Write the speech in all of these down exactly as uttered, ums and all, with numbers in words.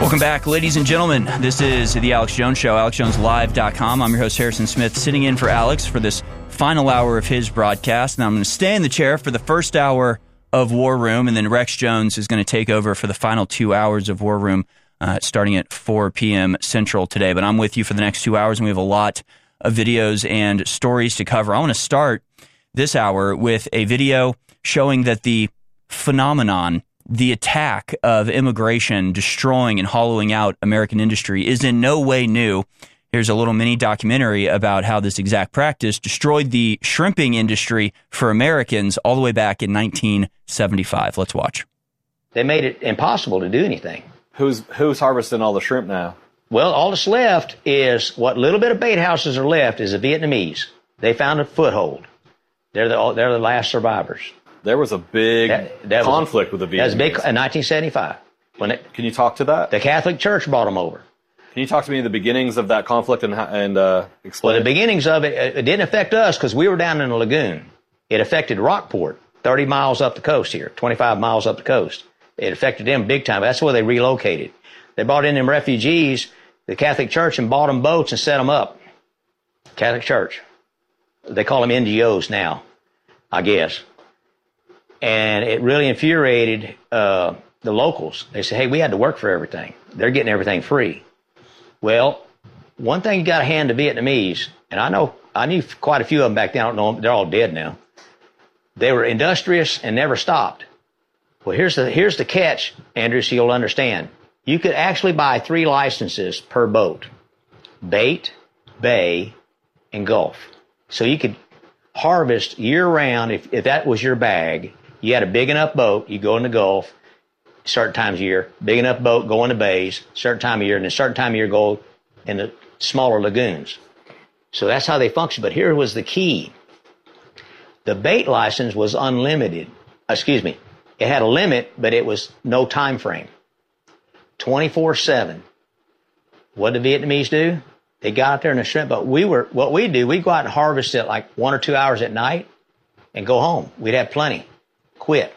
Welcome back, ladies and gentlemen. This is the Alex Jones Show, alex jones live dot com. I'm your host, Harrison Smith, sitting in for Alex for this final hour of his broadcast. Now I'm going to stay in the chair for the first hour of War Room, and then Rex Jones is going to take over for the final two hours of War Room, uh, starting at four p.m. Central today. But I'm with you for the next two hours, and we have a lot of videos and stories to cover. I want to start this hour with a video showing that the phenomenon, the attack of immigration destroying and hollowing out American industry, is in no way new. Here's a little mini documentary about how this exact practice destroyed the shrimping industry for Americans all the way back in nineteen seventy-five. Let's watch. They made it impossible to do anything. Who's who's harvesting all the shrimp now? Well, all that's left is what little bit of bait houses are left is the Vietnamese. They found a foothold. They're the they're the last survivors. There was a big that, that conflict was, with the Vietnamese. That was big in nineteen seventy-five. When it, Can you talk to that? The Catholic Church brought them over. Can you talk to me the beginnings of that conflict and and uh, explain? Well, the beginnings of it, it didn't affect us because we were down in the lagoon. It affected Rockport, thirty miles up the coast here, twenty-five miles up the coast. It affected them big time. That's where they relocated. They brought in them refugees, the Catholic Church, and bought them boats and set them up. Catholic Church. They call them N G Os now, I guess. And it really infuriated uh, the locals. They said, hey, we had to work for everything. They're getting everything free. Well, one thing you got to hand to Vietnamese, and I know I knew quite a few of them back then. I don't know them. They're all dead now. They were industrious and never stopped. Well, here's the here's the catch, Andrew, so you'll understand. You could actually buy three licenses per boat: bait, bay, and Gulf. So you could harvest year-round if, if that was your bag. You had a big enough boat, you go in the Gulf, certain times of year, big enough boat, go in the bays, certain time of year, and then certain time of year, go in the smaller lagoons. So that's how they function. But here was the key. The bait license was unlimited. Excuse me. It had a limit, but it was no time frame. twenty-four seven. What did the Vietnamese do? They got out there in a shrimp boat. We were, what we do, we go out and harvest it like one or two hours at night and go home. We'd have plenty. Quit.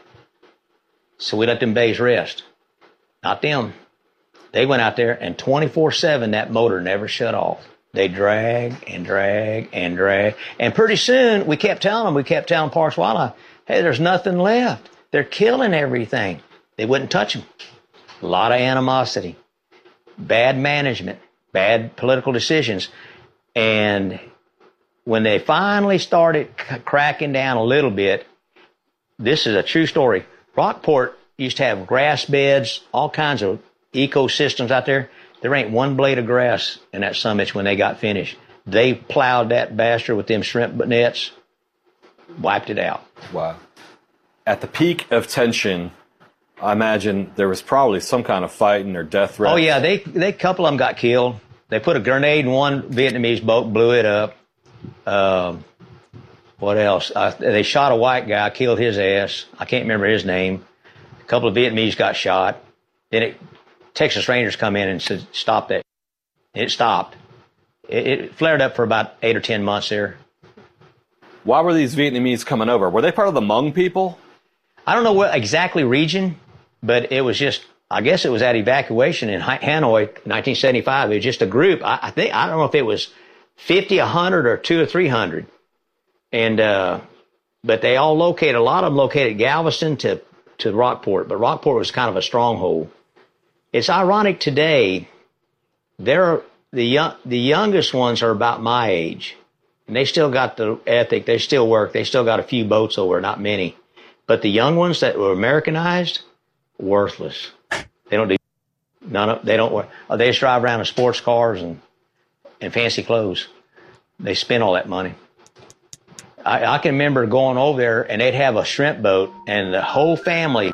So we let them bays rest. Not them. They went out there and twenty-four seven, that motor never shut off. They drag and drag and drag. And pretty soon we kept telling them, we kept telling Parks Wildlife, hey, there's nothing left. They're killing everything. They wouldn't touch them. A lot of animosity, bad management, bad political decisions. And when they finally started c- cracking down a little bit, this is a true story. Rockport used to have grass beds, all kinds of ecosystems out there. There ain't one blade of grass in that summit when they got finished. They plowed that bastard with them shrimp nets, wiped it out. Wow. At the peak of tension, I imagine there was probably some kind of fighting or death threat. Oh, yeah, they, they, a couple of them got killed. They put a grenade in one Vietnamese boat, blew it up. Um, what else? Uh, they shot a white guy, killed his ass. I can't remember his name. A couple of Vietnamese got shot. Then it, Texas Rangers come in and said, stop that. It stopped. It, it flared up for about eight or ten months there. Why were these Vietnamese coming over? Were they part of the Hmong people? I don't know what exactly region, but it was just, I guess it was at evacuation in Hanoi, nineteen seventy-five. It was just a group. I, I think, I don't know if it was fifty, a hundred, or two or three hundred. And, uh, but they all located, a lot of them located Galveston to, to Rockport, but Rockport was kind of a stronghold. It's ironic today, they're, the young, the youngest ones are about my age, and they still got the ethic, they still work, they still got a few boats over, not many. But the young ones that were Americanized, worthless. They don't do none of, they don't, they just drive around in sports cars and, and fancy clothes. They spend all that money. I, I can remember going over there and they'd have a shrimp boat and the whole family.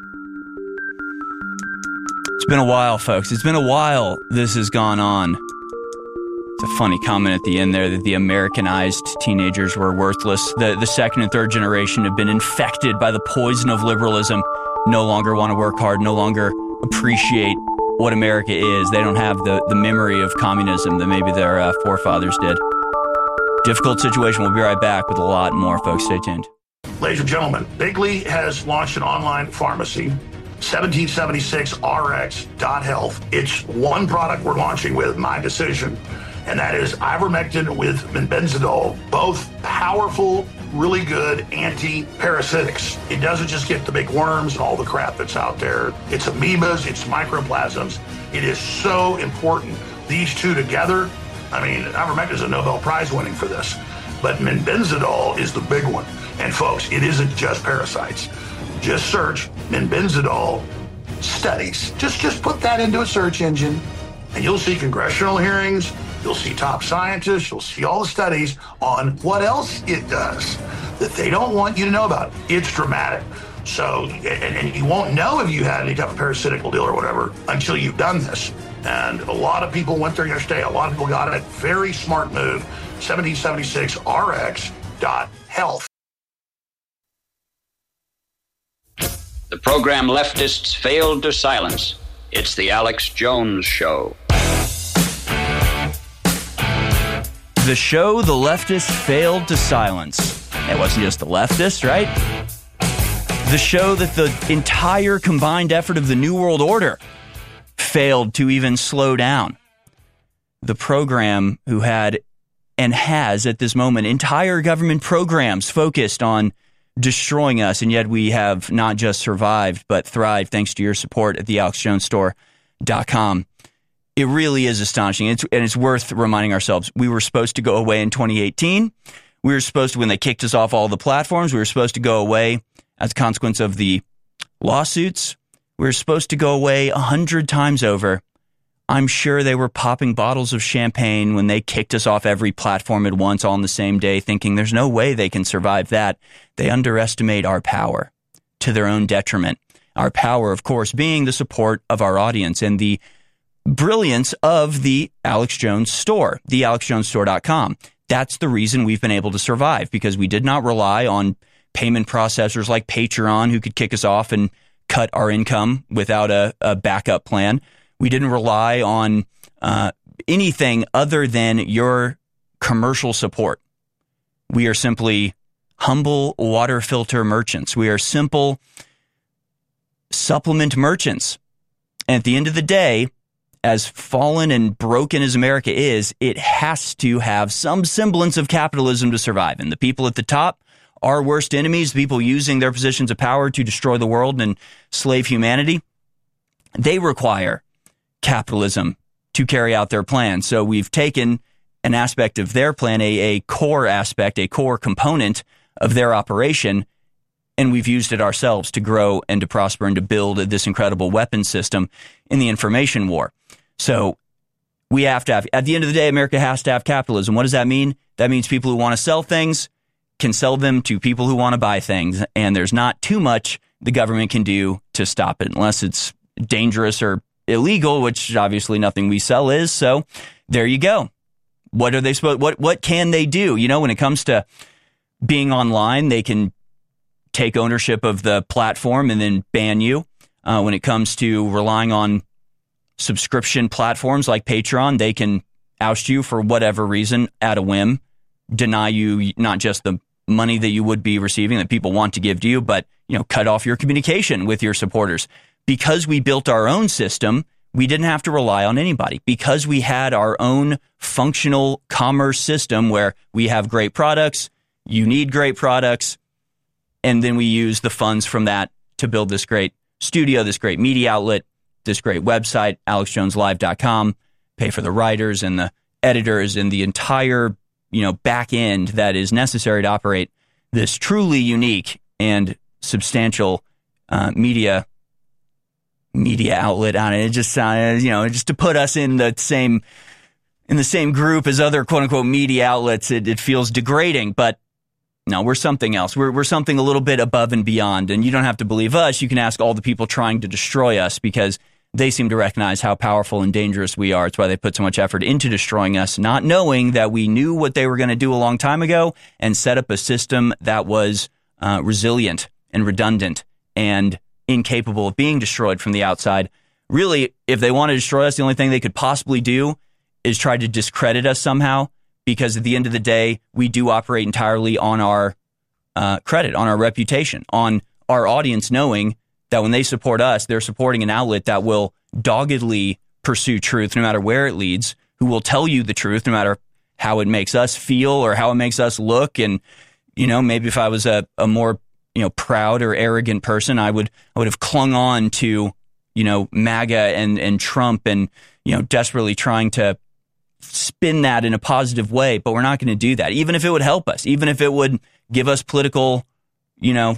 It's been a while, folks. It's been a while this has gone on. It's a funny comment at the end there that the Americanized teenagers were worthless. The, the second and third generation have been infected by the poison of liberalism, no longer want to work hard, no longer appreciate what America is. They don't have the, the memory of communism that maybe their uh, forefathers did. Difficult situation. We'll be right back with a lot more, folks. Stay tuned. Ladies and gentlemen, Bigley has launched an online pharmacy seventeen seventy-six R X dot health. It's one product we're launching with, my decision, and that is ivermectin with benzidol, both powerful, really good anti-parasitics. It doesn't just get the big worms and all the crap that's out there. It's amoebas, it's microplasms. It is so important. These two together, I mean, ivermectin is a Nobel Prize winning for this, but benzidol is the big one. And folks, it isn't just parasites. Just search benzidol studies. Just, just put that into a search engine and you'll see congressional hearings. You'll see top scientists. You'll see all the studies on what else it does that they don't want you to know about. It's dramatic. So, and, and you won't know if you had any type of parasitical deal or whatever until you've done this. And a lot of people went there yesterday. A lot of people got it. Very smart move. seventeen seventy-six R X dot health. The program leftists failed to silence. It's the Alex Jones Show. The show the leftists failed to silence. It wasn't just the leftists, right? The show that the entire combined effort of the New World Order failed to even slow down. The program who had and has at this moment entire government programs focused on destroying us, and yet we have not just survived, but thrived thanks to your support at the alex jones store dot com. It really is astonishing, it's, and it's worth reminding ourselves. We were supposed to go away in twenty eighteen. We were supposed to, when they kicked us off all the platforms, we were supposed to go away as a consequence of the lawsuits. We were supposed to go away a hundred times over. I'm sure they were popping bottles of champagne when they kicked us off every platform at once all on the same day, thinking there's no way they can survive that. They underestimate our power to their own detriment. Our power, of course, being the support of our audience and the brilliance of the Alex Jones store, the alex jones store dot com. That's the reason we've been able to survive, because we did not rely on payment processors like Patreon who could kick us off and cut our income without a, a backup plan. We didn't rely on uh, anything other than your commercial support. We are simply humble water filter merchants. We are simple supplement merchants. And at the end of the day, as fallen and broken as America is, it has to have some semblance of capitalism to survive. And the people at the top, our worst enemies, people using their positions of power to destroy the world and enslave humanity, they require capitalism to carry out their plan. So we've taken an aspect of their plan, a, a core aspect, a core component of their operation, and we've used it ourselves to grow and to prosper and to build this incredible weapon system in the information war. So we have to have, at the end of the day, America has to have capitalism. What does that mean? That means people who want to sell things can sell them to people who want to buy things, and there's not too much the government can do to stop it, unless it's dangerous or illegal, which obviously nothing we sell is. So there you go. What are they supposed, what, what can they do? You know, when it comes to being online, they can take ownership of the platform and then ban you. Uh, when it comes to relying on subscription platforms like Patreon, they can oust you for whatever reason at a whim, deny you not just the money that you would be receiving that people want to give to you, but, you know, cut off your communication with your supporters. Because we built our own system, we didn't have to rely on anybody. Because we had our own functional commerce system where we have great products, you need great products, and then we use the funds from that to build this great studio, this great media outlet, this great website, alex jones live dot com, pay for the writers and the editors and the entire, you know, back end that is necessary to operate this truly unique and substantial uh, media media outlet on it. It just uh, you know, just to put us in the same in the same group as other quote unquote media outlets, it, it feels degrading. But no, we're something else. We're we're something a little bit above and beyond. And you don't have to believe us. You can ask all the people trying to destroy us, because they seem to recognize how powerful and dangerous we are. It's why they put so much effort into destroying us, not knowing that we knew what they were going to do a long time ago and set up a system that was uh, resilient and redundant and incapable of being destroyed from the outside. Really, if they want to destroy us, the only thing they could possibly do is try to discredit us somehow, because at the end of the day, we do operate entirely on our uh, credit, on our reputation, on our audience knowing that when they support us, they're supporting an outlet that will doggedly pursue truth no matter where it leads, who will tell you the truth no matter how it makes us feel or how it makes us look. And, you know, maybe if I was a, a more, you know, proud or arrogant person, I would I would have clung on to, you know, MAGA and, and Trump and, you know, desperately trying to spin that in a positive way. But we're not going to do that, even if it would help us, even if it would give us political, you know,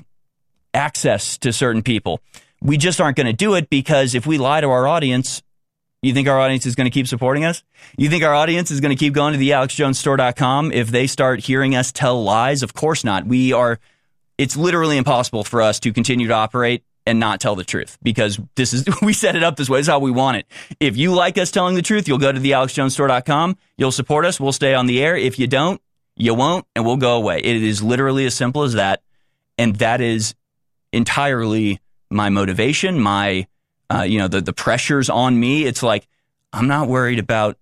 access to certain people. We just aren't going to do it, because if we lie to our audience, you think our audience is going to keep supporting us? You think our audience is going to keep going to the alex jones store dot com if they start hearing us tell lies? Of course not. We are, it's literally impossible for us to continue to operate and not tell the truth, because this is, we set it up this way. This is how we want it. If you like us telling the truth, you'll go to the alex jones store dot com. You'll support us. We'll stay on the air. If you don't, you won't, and we'll go away. It is literally as simple as that. And that is entirely my motivation, my, uh, you know, the, the pressures on me. It's like, I'm not worried about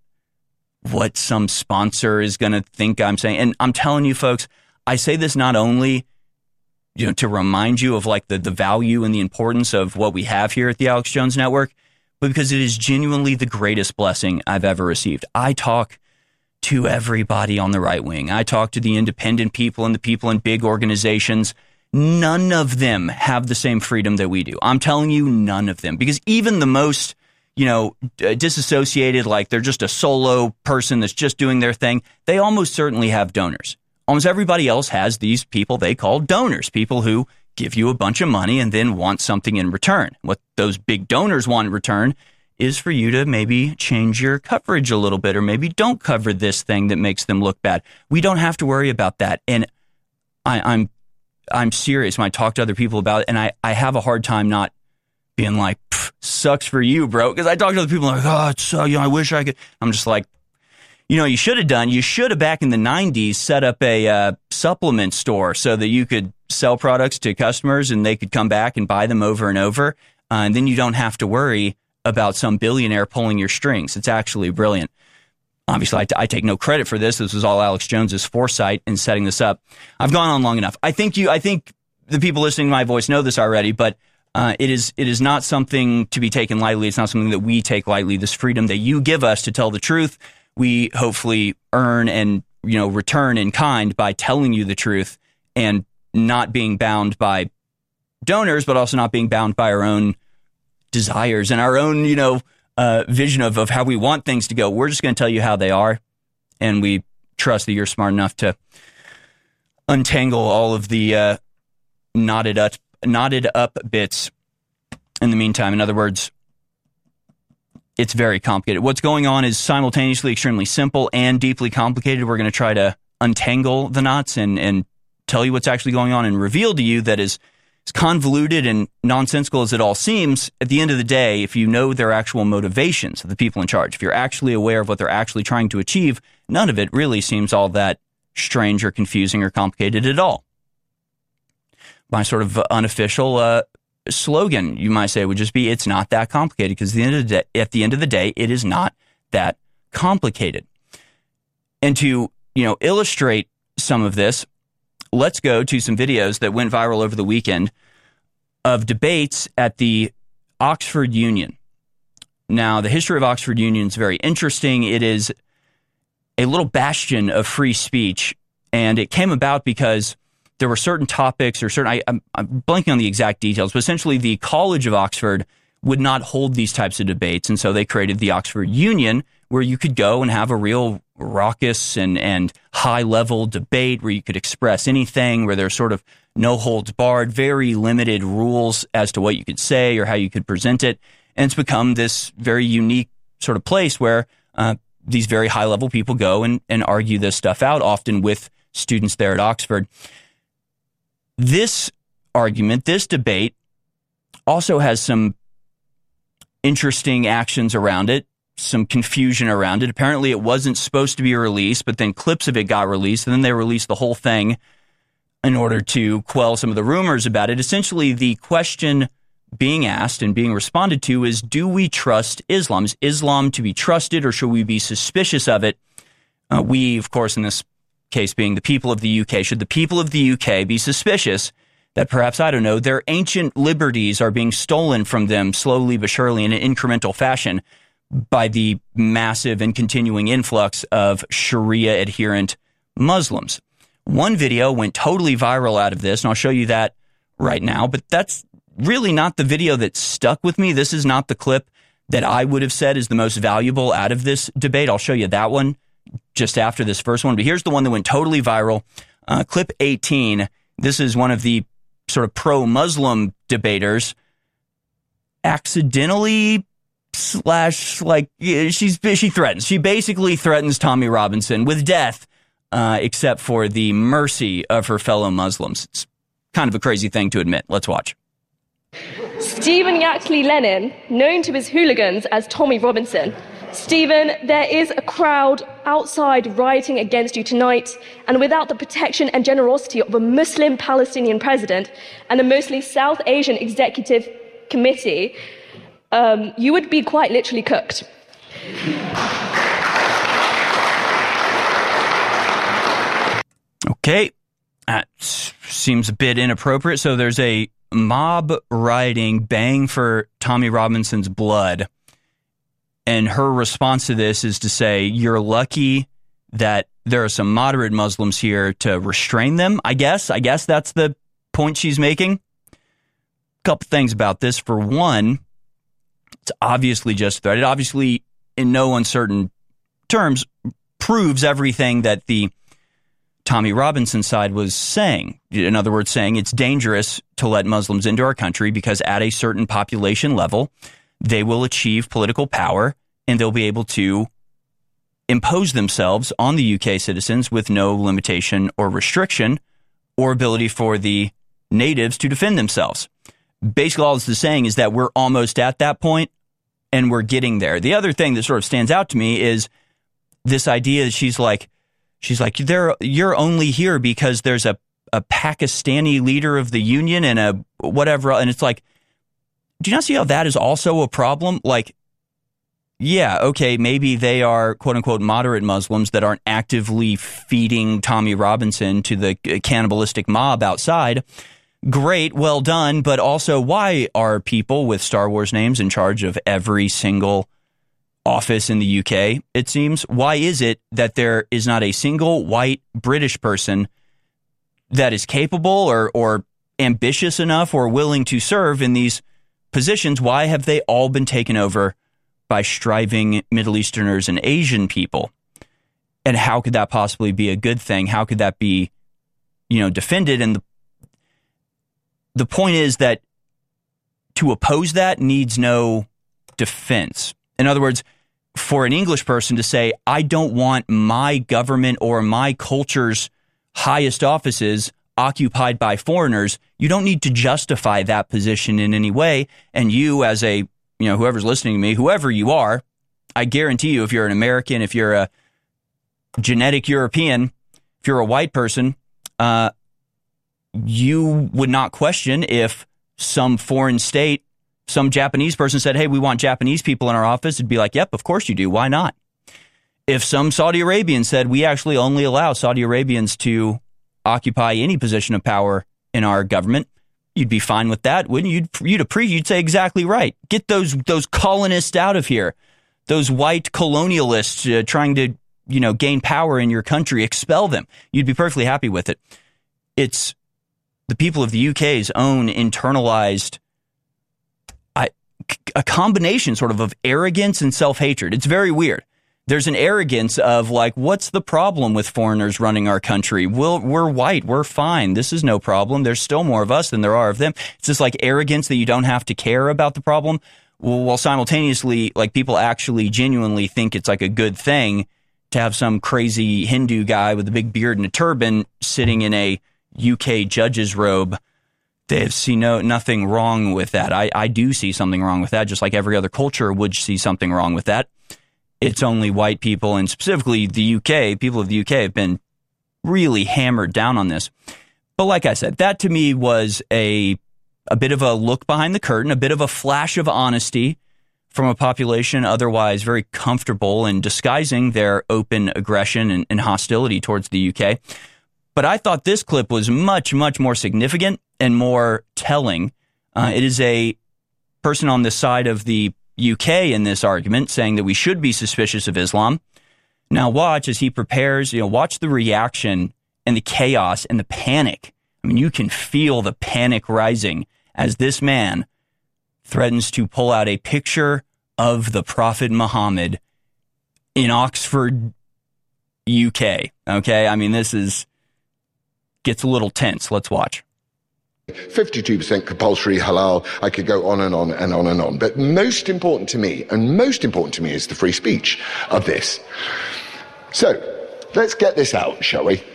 what some sponsor is going to think I'm saying. And I'm telling you, folks, I say this not only, you know, to remind you of like the, the value and the importance of what we have here at the Alex Jones Network, but because it is genuinely the greatest blessing I've ever received. I talk to everybody on the right wing. I talk to the independent people and the people in big organizations. None of them have the same freedom that we do. I'm telling you, none of them. Because even the most, you know, disassociated, like they're just a solo person that's just doing their thing, they almost certainly have donors. Almost everybody else has these people they call donors, people who give you a bunch of money and then want something in return. What those big donors want in return is for you to maybe change your coverage a little bit, or maybe don't cover this thing that makes them look bad. We don't have to worry about that. And I, I'm I'm serious when I talk to other people about it, and I, I have a hard time not being like, sucks for you, bro. Because I talk to other people like, oh, it's so, you know, I wish I could. I'm just like, you know, you should have done, you should have back in the nineties set up a uh, supplement store so that you could sell products to customers and they could come back and buy them over and over. Uh, and then you don't have to worry about some billionaire pulling your strings. It's actually brilliant. Obviously, I, t- I take no credit for this. This was all Alex Jones's foresight in setting this up. I've gone on long enough. I think you. I think the people listening to my voice know this already, but uh, it is it is not something to be taken lightly. It's not something that we take lightly. This freedom that you give us to tell the truth, we hopefully earn and, you know, return in kind by telling you the truth and not being bound by donors, but also not being bound by our own desires and our own, you know, Uh, vision of, of how we want things to go. We're just going to tell you how they are, and we trust that you're smart enough to untangle all of the uh, knotted up, knotted up bits in the meantime. In other words, it's very complicated. What's going on is simultaneously extremely simple and deeply complicated. We're going to try to untangle the knots and, and tell you what's actually going on and reveal to you that is as convoluted and nonsensical as it all seems. At the end of the day, if you know their actual motivations of the people in charge, if you're actually aware of what they're actually trying to achieve, none of it really seems all that strange or confusing or complicated at all. My sort of unofficial uh, slogan, you might say, would just be, it's not that complicated, because at the end of the day, at the end of the day, it is not that complicated. And to, you know, illustrate some of this, let's go to some videos that went viral over the weekend of debates at the Oxford Union. Now, the history of Oxford Union is very interesting. It is a little bastion of free speech, and it came about because there were certain topics or certain, I, I'm, I'm blanking on the exact details, but essentially the College of Oxford would not hold these types of debates, and so they created the Oxford Union, where you could go and have a real raucous and, and high-level debate where you could express anything, where there's sort of no holds barred, very limited rules as to what you could say or how you could present it. And it's become this very unique sort of place where uh, these very high-level people go and, and argue this stuff out, often with students there at Oxford. This argument, this debate, also has some interesting actions around it, some confusion around it. Apparently it wasn't supposed to be released, but then clips of it got released, and then they released the whole thing in order to quell some of the rumors about it. Essentially, the question being asked and being responded to is, do we trust Islam? Is Islam to be trusted, or should we be suspicious of it? Uh, we, of course, in this case being the people of the U K, should the people of the U K be suspicious that perhaps, I don't know, their ancient liberties are being stolen from them slowly but surely in an incremental fashion by the massive and continuing influx of Sharia adherent Muslims. One video went totally viral out of this, and I'll show you that right now, but that's really not the video that stuck with me. This is not the clip that I would have said is the most valuable out of this debate. I'll show you that one just after this first one, but here's the one that went totally viral. Uh, clip eighteen. This is one of the sort of pro-Muslim debaters accidentally slash like she's she threatens. She basically threatens Tommy Robinson with death, uh, except for the mercy of her fellow Muslims. It's kind of a crazy thing to admit. Let's watch. Stephen Yaxley Lennon, known to his hooligans as Tommy Robinson. Stephen, there is a crowd outside rioting against you tonight, and without the protection and generosity of a Muslim Palestinian president and a mostly South Asian executive committee, um, you would be quite literally cooked. Okay, that seems a bit inappropriate. So there's a mob rioting, bang for Tommy Robinson's blood. And her response to this is to say, you're lucky that there are some moderate Muslims here to restrain them, I guess. I guess that's the point she's making. A couple things about this. For one, it's obviously just a threat. It obviously, in no uncertain terms, proves everything that the Tommy Robinson side was saying. In other words, saying it's dangerous to let Muslims into our country because at a certain population level, they will achieve political power and they'll be able to impose themselves on the U K citizens with no limitation or restriction or ability for the natives to defend themselves. Basically, all this is saying is that we're almost at that point and we're getting there. The other thing that sort of stands out to me is this idea that she's like, she's like, They're, you're only here because there's a, a Pakistani leader of the union and a whatever. And it's like, do you not see how that is also a problem? Like, yeah, okay, maybe they are quote unquote moderate Muslims that aren't actively feeding Tommy Robinson to the cannibalistic mob outside. Great, well done. But also, why are people with Star Wars names in charge of every single office in the U K, it seems? Why is it that there is not a single white British person that is capable or, or ambitious enough or willing to serve in these positions? Why have they all been taken over by striving Middle Easterners and Asian people? And how could that possibly be a good thing? How could that be, you know, defended? And the, the point is that to oppose that needs no defense. In other words, for an English person to say, I don't want my government or my culture's highest offices occupied by foreigners, you don't need to justify that position in any way. And you, as a, you know, whoever's listening to me, whoever you are, I guarantee you, if you're an American, if you're a genetic European, if you're a white person, uh, you would not question if some foreign state, some Japanese person said, hey, we want Japanese people in our office. It'd be like, yep, of course you do. Why not? If some Saudi Arabian said, we actually only allow Saudi Arabians to occupy any position of power in our government, you'd be fine with that, wouldn't you? You'd, you'd appreciate, you'd say exactly right. Get those those colonists out of here, those white colonialists uh, trying to, you know, gain power in your country, expel them. You'd be perfectly happy with it. It's the people of the U K's own internalized I, a combination sort of of arrogance and self-hatred. It's very weird. There's an arrogance of like, what's the problem with foreigners running our country? We'll, we're white. We're fine. This is no problem. There's still more of us than there are of them. It's just like arrogance that you don't have to care about the problem. While simultaneously, like people actually genuinely think it's like a good thing to have some crazy Hindu guy with a big beard and a turban sitting in a U K judge's robe. They see no nothing wrong with that. I, I do see something wrong with that, just like every other culture would see something wrong with that. It's only white people, and specifically the U K, people of the U K have been really hammered down on this. But like I said, that to me was a a bit of a look behind the curtain, a bit of a flash of honesty from a population otherwise very comfortable in disguising their open aggression and, and hostility towards the U K. But I thought this clip was much, much more significant and more telling. Uh, it is a person on the side of the U K in this argument saying that we should be suspicious of Islam. Now watch as he prepares, you know, watch the reaction and the chaos and the panic. I mean, you can feel the panic rising as this man threatens to pull out a picture of the Prophet Muhammad in Oxford, U K. Okay, I mean, this is gets a little tense. Let's watch. fifty-two percent compulsory halal. I could go on and on and on and on. But most important to me, and most important to me, is the free speech of this. So, let's get this out, shall we?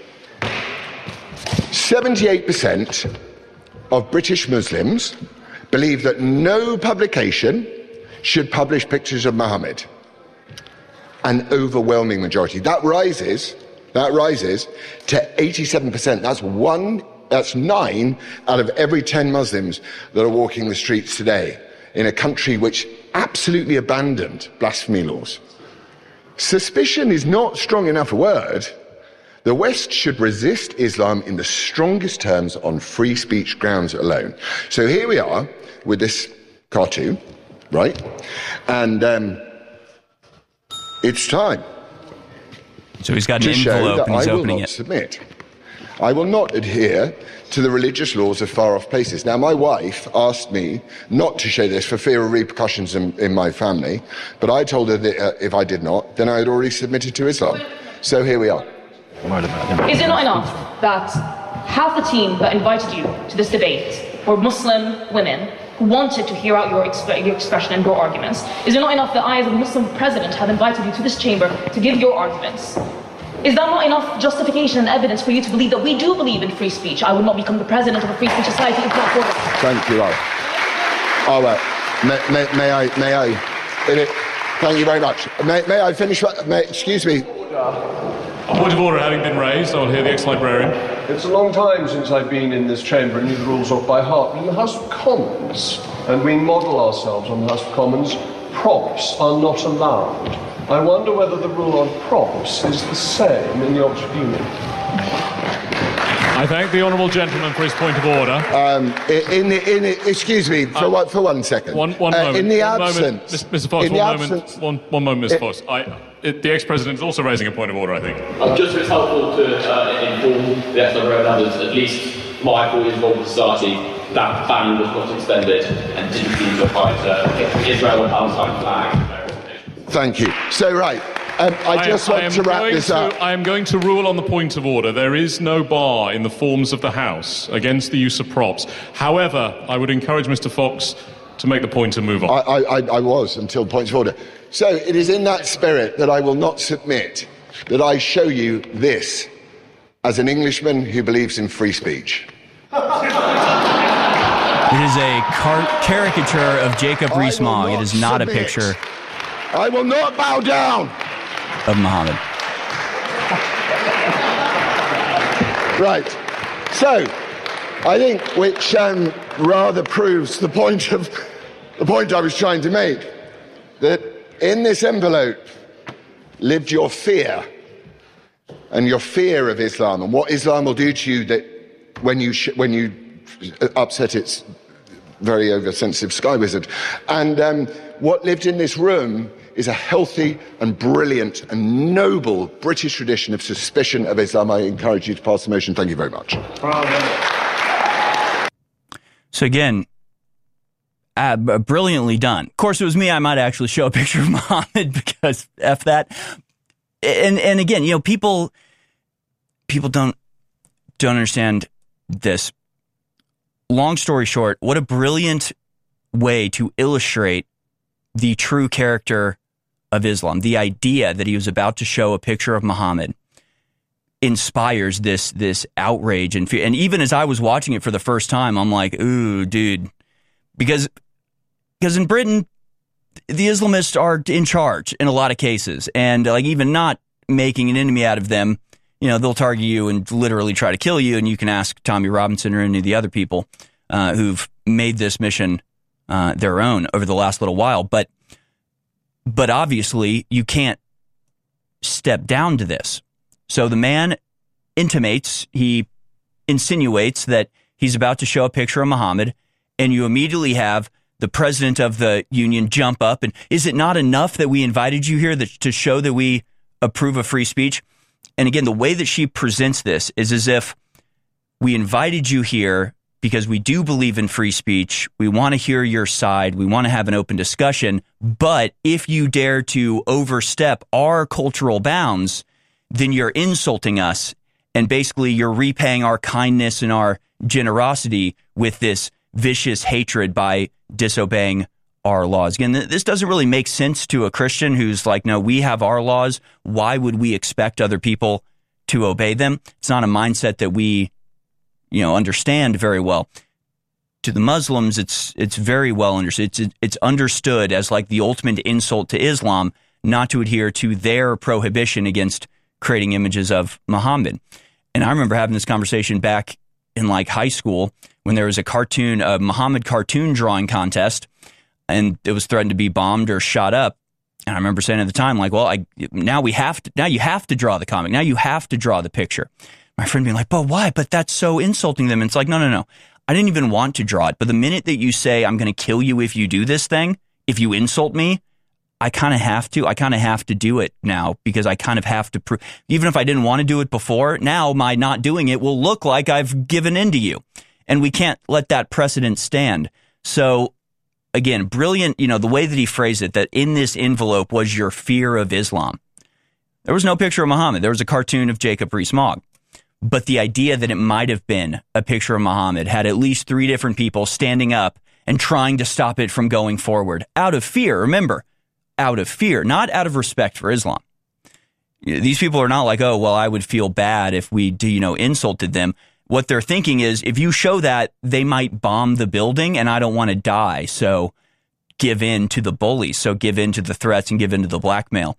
seventy-eight percent of British Muslims believe that no publication should publish pictures of Muhammad. An overwhelming majority. That rises, that rises to eighty-seven percent. That's one, that's nine out of every ten Muslims that are walking the streets today in a country which absolutely abandoned blasphemy laws. Suspicion is not strong enough a word. The West should resist Islam in the strongest terms on free speech grounds alone. So here we are with this cartoon, right? And um, it's time. So he's got an to envelope and he's I will opening not it. Submit. I will not adhere to the religious laws of far-off places. Now, my wife asked me not to show this for fear of repercussions in, in my family, but I told her that uh, if I did not, then I had already submitted to Islam. So here we are. Is it not enough that half the team that invited you to this debate were Muslim women who wanted to hear out your, exp- your expression and your arguments? Is it not enough that I, as a Muslim president, have invited you to this chamber to give your arguments? Is that not enough justification and evidence for you to believe that we do believe in free speech? I would not become the president of a free speech society if not for that. Thank you, Al. All right. May, may, may I, may I, thank you very much. May, may I finish, may, excuse me. A point of order having been raised, I'll hear the ex-librarian. It's a long time since I've been in this chamber and knew the rules off by heart. But in the House of Commons, and we model ourselves on the House of Commons, props are not allowed. I wonder whether the rule on props is the same in the Oxford Union. I thank the honourable gentleman for his point of order. Um, in, the, in the, excuse me, for, uh, one, for one second. One, one uh, moment. In the one absence... Moment. Mister Fox, in one, the moment, absence, one, one moment, Mister it, Fox. I, it, the ex-president is also raising a point of order, I think. Uh, just if it's helpful to uh, inform the ex-librarian and others, at least my four years involved with society, that ban was not extended and didn't seem to apply to Israel and Palestine flag. Thank you. So, right. Um, I, I just am, want to wrap this to, up. I am going to rule on the point of order. There is no bar in the forms of the House against the use of props. However, I would encourage Mister Fox to make the point and move on. I, I, I was until points of order. So it is in that spirit that I will not submit that I show you this as an Englishman who believes in free speech. It is a car- caricature of Jacob Rees-Mogg. It is not submit. a picture. I will not bow down. Of Muhammad. Right. So, I think which um, rather proves the point of the point I was trying to make, that in this envelope lived your fear, and your fear of Islam and what Islam will do to you that when you sh- when you upset its very oversensitive sky wizard, and um, what lived in this room is a healthy and brilliant and noble British tradition of suspicion of Islam. I encourage you to pass the motion. Thank you very much. So again, uh, brilliantly done. Of course, it was me. I might actually show a picture of Muhammad because F that. And and again, you know, people people don't don't understand this. Long story short, what a brilliant way to illustrate the true character of Islam. The idea that he was about to show a picture of Muhammad inspires this this outrage and fear. And even as I was watching it for the first time, I'm like, ooh, dude. Because, because in Britain, the Islamists are in charge in a lot of cases. And like even not making an enemy out of them, you know, they'll target you and literally try to kill you. And you can ask Tommy Robinson or any of the other people uh, who've made this mission uh, their own over the last little while. But But obviously, you can't step down to this. So the man intimates, he insinuates that he's about to show a picture of Muhammad, and you immediately have the president of the union jump up. And is it not enough that we invited you here that, to show that we approve of free speech? And again, the way that she presents this is as if we invited you here because we do believe in free speech. We want to hear your side. We want to have an open discussion. But if you dare to overstep our cultural bounds, then you're insulting us. And basically, you're repaying our kindness and our generosity with this vicious hatred by disobeying our laws. Again, this doesn't really make sense to a Christian who's like, no, we have our laws. Why would we expect other people to obey them? It's not a mindset that we, you know, understand very well. To the Muslims, it's it's very well understood. It's it's understood as like the ultimate insult to Islam not to adhere to their prohibition against creating images of Muhammad. And I remember having this conversation back in like high school when there was a cartoon, a Muhammad cartoon drawing contest, and it was threatened to be bombed or shot up. And I remember saying at the time, like, well, I, now we have to, now you have to draw the comic. Now you have to draw the picture. My friend being like, but why? But that's so insulting them. And it's like, no, no, no. I didn't even want to draw it. But the minute that you say, I'm going to kill you if you do this thing, if you insult me, I kind of have to. I kind of have to do it now because I kind of have to prove, even if I didn't want to do it before, now my not doing it will look like I've given in to you. And we can't let that precedent stand. So again, brilliant, you know, the way that he phrased it, that in this envelope was your fear of Islam. There was no picture of Muhammad. There was a cartoon of Jacob Rees-Mogg. But the idea that it might have been a picture of Muhammad had at least three different people standing up and trying to stop it from going forward out of fear. Remember, out of fear, not out of respect for Islam. These people are not like, oh, well, I would feel bad if we, you know, insulted them. What they're thinking is, if you show that, they might bomb the building and I don't want to die. So give in to the bullies. So give in to the threats and give in to the blackmail.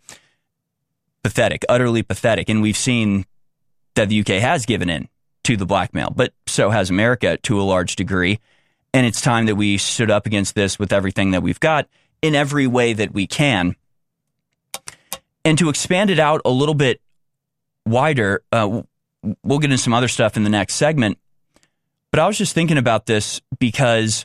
Pathetic, utterly pathetic. And we've seen that the U K has given in to the blackmail, but so has America to a large degree. And it's time that we stood up against this with everything that we've got in every way that we can. And to expand it out a little bit wider, uh, we'll get into some other stuff in the next segment. But I was just thinking about this because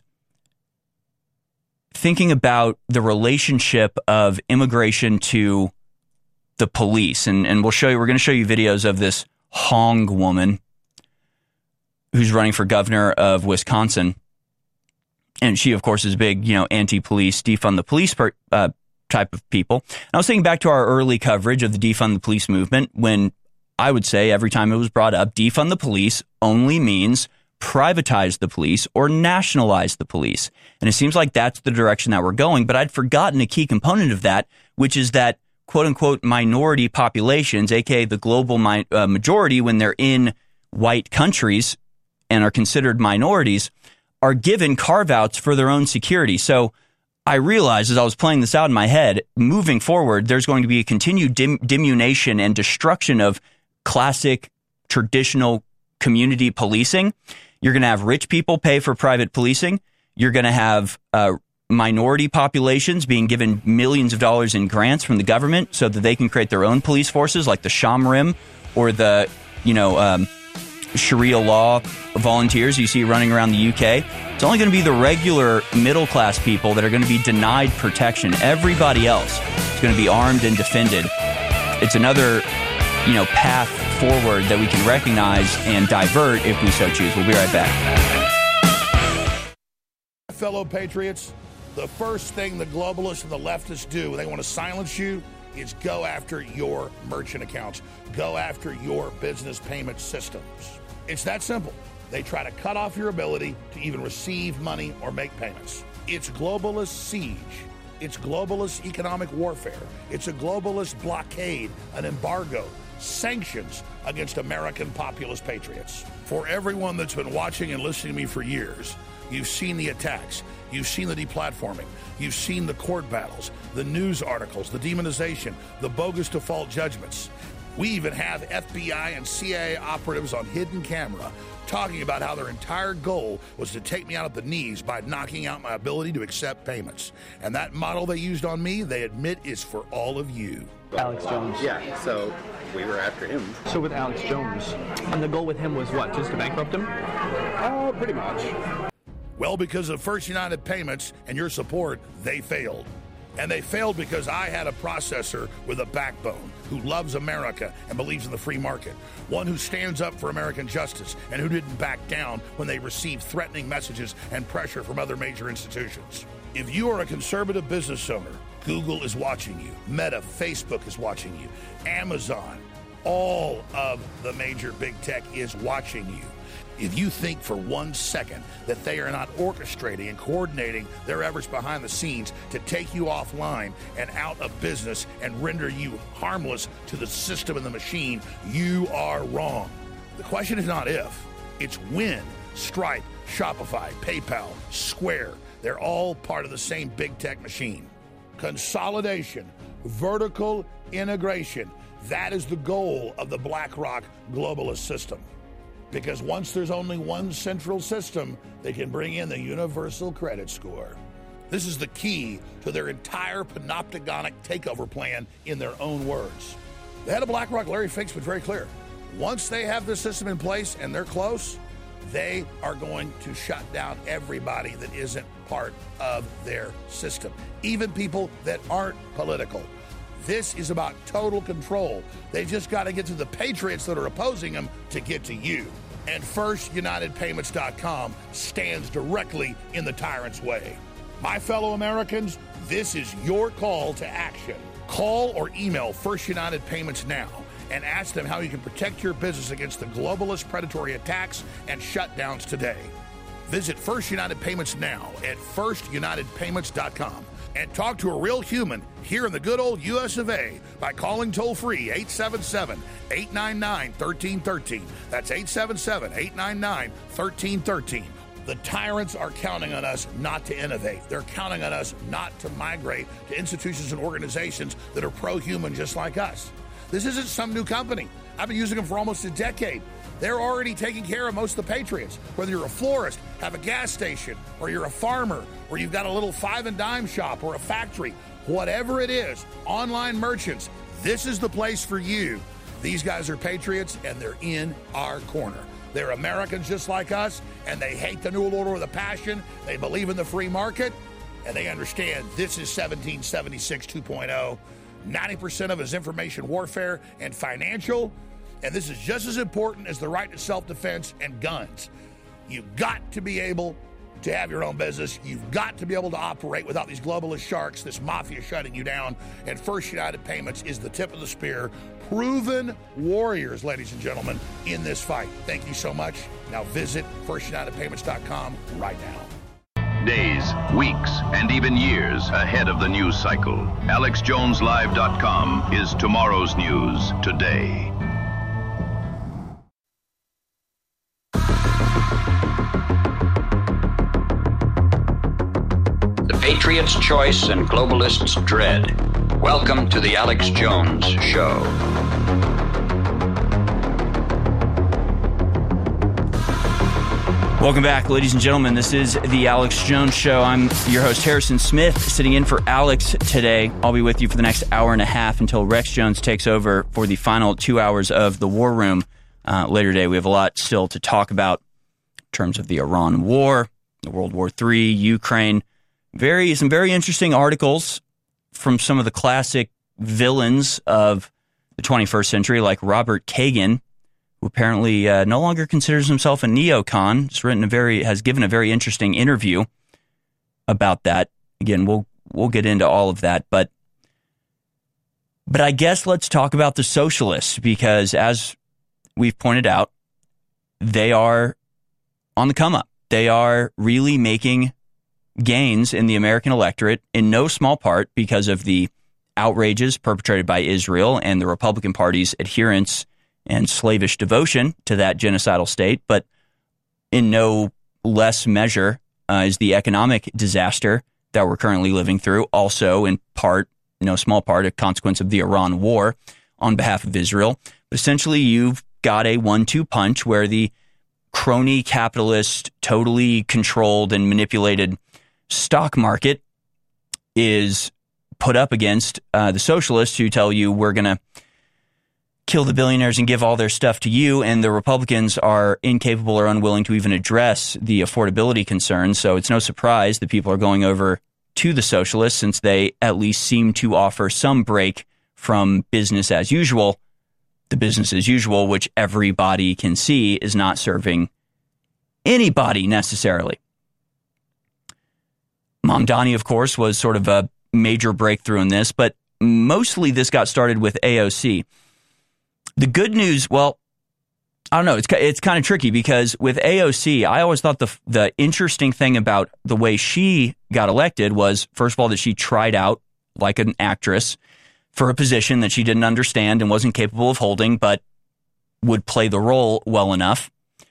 thinking about the relationship of immigration to the police, and, and we'll show you, we're going to show you videos of this Hong woman who's running for governor of Wisconsin. And she, of course, is a big, you know, anti-police, defund the police per, uh, type of people. And I was thinking back to our early coverage of the defund the police movement when I would say every time it was brought up, defund the police only means privatize the police or nationalize the police. And it seems like that's the direction that we're going. But I'd forgotten a key component of that, which is that quote-unquote minority populations, aka the global mi- uh, majority, when they're in white countries and are considered minorities, are given carve-outs for their own security. So I realized as I was playing this out in my head, moving forward, there's going to be a continued dim- diminution and destruction of classic, traditional community policing. You're going to have rich people pay for private policing. You're going to have uh, minority populations being given millions of dollars in grants from the government so that they can create their own police forces, like the Shamrim or the, you know, um, Sharia law volunteers you see running around the U K. It's only going to be the regular middle-class people that are going to be denied protection. Everybody else is going to be armed and defended. It's another, you know, path forward that we can recognize and divert if we so choose. We'll be right back. Fellow patriots, the first thing the globalists and the leftists do when they want to silence you is go after your merchant accounts, go after your business payment systems. It's that simple. They try to cut off your ability to even receive money or make payments. It's globalist siege. It's globalist economic warfare. It's a globalist blockade, an embargo, sanctions against American populist patriots. For everyone that's been watching and listening to me for years, you've seen the attacks. You've seen the deplatforming. You've seen the court battles, the news articles, the demonization, the bogus default judgments. We even have F B I and C I A operatives on hidden camera talking about how their entire goal was to take me out at the knees by knocking out my ability to accept payments. And that model they used on me, they admit, is for all of you. Alex Jones. Yeah, so we were after him. So with Alex Jones, and the goal with him was what, just to bankrupt him? Oh, uh, pretty much. Well, because of First United Payments and your support, they failed. And they failed because I had a processor with a backbone who loves America and believes in the free market. One who stands up for American justice and who didn't back down when they received threatening messages and pressure from other major institutions. If you are a conservative business owner, Google is watching you. Meta, Facebook is watching you. Amazon, all of the major big tech is watching you. If you think for one second that they are not orchestrating and coordinating their efforts behind the scenes to take you offline and out of business and render you harmless to the system and the machine, you are wrong. The question is not if, it's when. Stripe, Shopify, PayPal, Square, they're all part of the same big tech machine. Consolidation, vertical integration, that is the goal of the BlackRock globalist system. Because once there's only one central system, they can bring in the universal credit score. This is the key to their entire panopticonic takeover plan in their own words. The head of BlackRock, Larry Fink, was very clear. Once they have this system in place and they're close, they are going to shut down everybody that isn't part of their system, even people that aren't political. This is about total control. They've just got to get to the patriots that are opposing them to get to you. And First United Payments dot com stands directly in the tyrant's way. My fellow Americans, this is your call to action. Call or email First United Payments now and ask them how you can protect your business against the globalist predatory attacks and shutdowns today. Visit First United Payments now at First United Payments dot com and talk to a real human here in the good old U S of A by calling toll-free eight seven seven, eight nine nine, one three one three. That's eight seven seven, eight nine nine, one three one three. The tyrants are counting on us not to innovate. They're counting on us not to migrate to institutions and organizations that are pro-human just like us. This isn't some new company. I've been using them for almost a decade. They're already taking care of most of the patriots. Whether you're a florist, have a gas station, or you're a farmer, or you've got a little five and dime shop or a factory, whatever it is, online merchants, this is the place for you. These guys are patriots, and they're in our corner. They're Americans just like us, and they hate the New World Order with a passion. They believe in the free market, and they understand this is seventeen seventy-six two point oh. ninety percent of it is information warfare and financial. And this is just as important as the right to self-defense and guns. You've got to be able to have your own business. You've got to be able to operate without these globalist sharks, this mafia shutting you down. And First United Payments is the tip of the spear. Proven warriors, ladies and gentlemen, in this fight. Thank you so much. Now visit First United Payments dot com right now. Days, weeks, and even years ahead of the news cycle. Alex Jones Live dot com is tomorrow's news today. Patriots' choice and globalists' dread. Welcome to the Alex Jones Show. Welcome back, ladies and gentlemen. This is the Alex Jones Show. I'm your host, Harrison Smith, sitting in for Alex today. I'll be with you for the next hour and a half until Rex Jones takes over for the final two hours of the War Room. Uh, later today, we have a lot still to talk about in terms of the Iran War, the World War Three, Ukraine. Very some very interesting articles from some of the classic villains of the twenty-first century, like Robert Kagan, who apparently uh, no longer considers himself a neocon. Has written a very has given a very interesting interview about that. Again, we'll we'll get into all of that, but but I guess let's talk about the socialists, because as we've pointed out, they are on the come up. They are really making gains in the American electorate, in no small part because of the outrages perpetrated by Israel and the Republican Party's adherence and slavish devotion to that genocidal state, but in no less measure uh, is the economic disaster that we're currently living through, also in part, no small part, a consequence of the Iran war on behalf of Israel. But essentially, you've got a one two punch where the crony capitalist, totally controlled and manipulated stock market is put up against uh, the socialists who tell you we're going to kill the billionaires and give all their stuff to you, and the Republicans are incapable or unwilling to even address the affordability concerns. So it's no surprise that people are going over to the socialists, since they at least seem to offer some break from business as usual. The business as usual, which everybody can see is not serving anybody necessarily. Mamdani, of course, was sort of a major breakthrough in this, but mostly this got started with A O C. The good news, well, I don't know, it's it's kind of tricky, because with A O C, I always thought the the interesting thing about the way she got elected was, first of all, that she tried out like an actress for a position that she didn't understand and wasn't capable of holding, but would play the role well enough.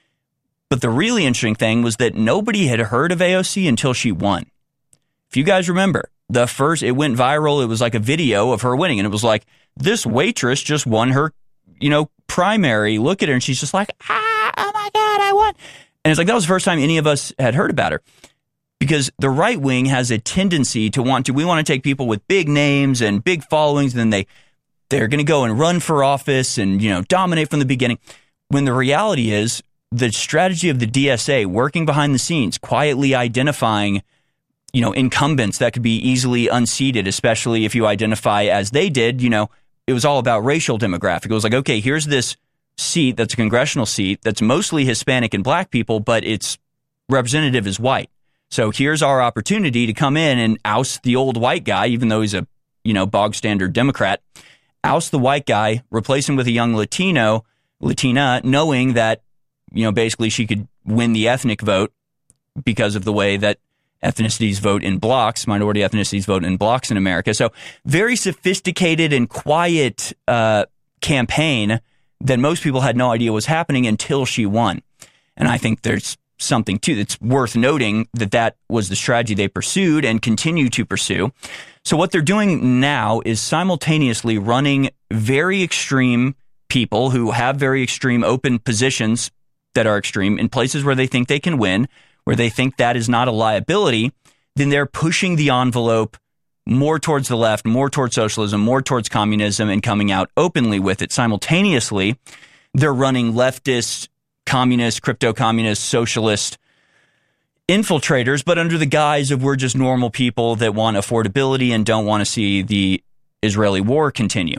But the really interesting thing was that nobody had heard of A O C until she won. If you guys remember, the first, it went viral. It was like a video of her winning, and it was like, this waitress just won her, you know, primary. Look at her, and she's just like, ah, oh my God, I won. And it's like, that was the first time any of us had heard about her. Because the right wing has a tendency to want to, we want to take people with big names and big followings, and then they, they're going to go and run for office and, you know, dominate from the beginning. When the reality is, the strategy of the D S A, working behind the scenes, quietly identifying, you know, incumbents that could be easily unseated, especially if you identify as they did, you know, it was all about racial demographic. It was like, okay, here's this seat that's a congressional seat that's mostly Hispanic and black people, but its representative is white. So here's our opportunity to come in and oust the old white guy, even though he's a, you know, bog standard Democrat, oust the white guy, replace him with a young Latino, Latina, knowing that, you know, basically she could win the ethnic vote because of the way that ethnicities vote in blocks, minority ethnicities vote in blocks in America. So very sophisticated and quiet uh, campaign that most people had no idea was happening until she won. And I think there's something too that's worth noting, that that was the strategy they pursued and continue to pursue. So what they're doing now is simultaneously running very extreme people who have very extreme open positions that are extreme in places where they think they can win, where they think that is not a liability. Then they're pushing the envelope more towards the left, more towards socialism, more towards communism, and coming out openly with it. Simultaneously, they're running leftist, communist, crypto-communist, socialist infiltrators, but under the guise of we're just normal people that want affordability and don't want to see the Israeli war continue.